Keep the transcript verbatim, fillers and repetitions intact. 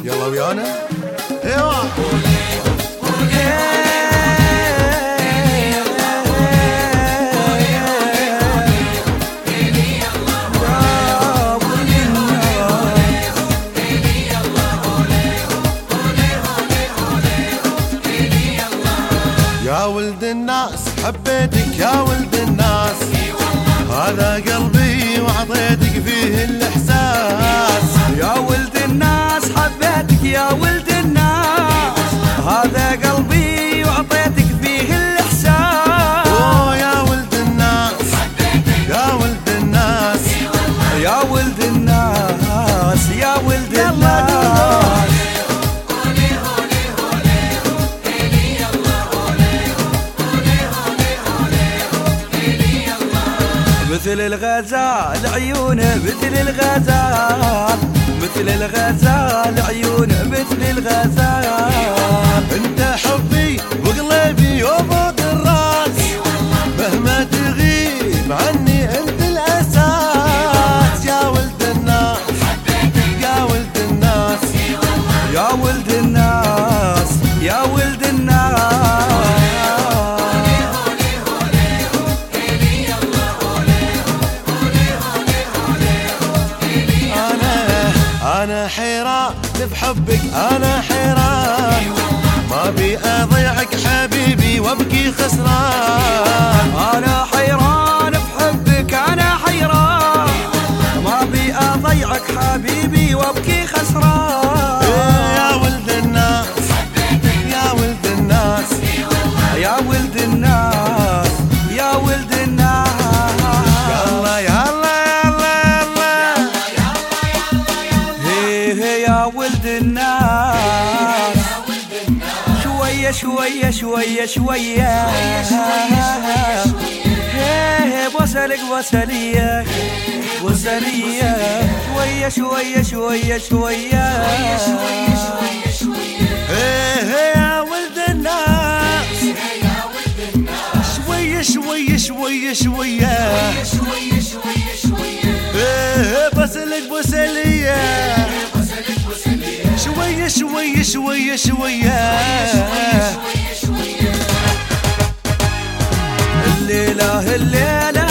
يلا ويانا ايوه يا ولد الناس حبيتك يا ولد الناس، هذا قلبي وعطيتك فيه الإحساس. يا ولد الناس حبيتك يا ولد الناس، هذا قلبي وعطيتك فيه الإحساس. أوه يا ولد الناس يا ولد الناس يا ولد الناس يا ولد الناس. مثل الغزال عيونه مثل الغزال، مثل الغزال عيونه مثل الغزال. انت حبي وقلبي وفوق الراس، مهما تغيب عني انت الاساس. يا ولد الناس يا ولد الناس يا ولد الناس يا ولد الناس. أنا حيران بحبك أنا حيران، ما بي أضيعك حبيبي وأبكي خسران. أنا حيران بحبك أنا حيران، ما بي أضيعك حبيبي وأبكي خسران. يا ولد الناس يا ولد الناس يا ولد الناس يا ولد الناس. يلا يلا يا ولد الناس شوية شوية شوية شوية بوسلك بوسلية بوسلية شوية شوية شوية شوية. يا ولد الناس شوية شوية شوية شوية بوسلك بوسلية شوية شوية شوية شوية. الليلة الليلة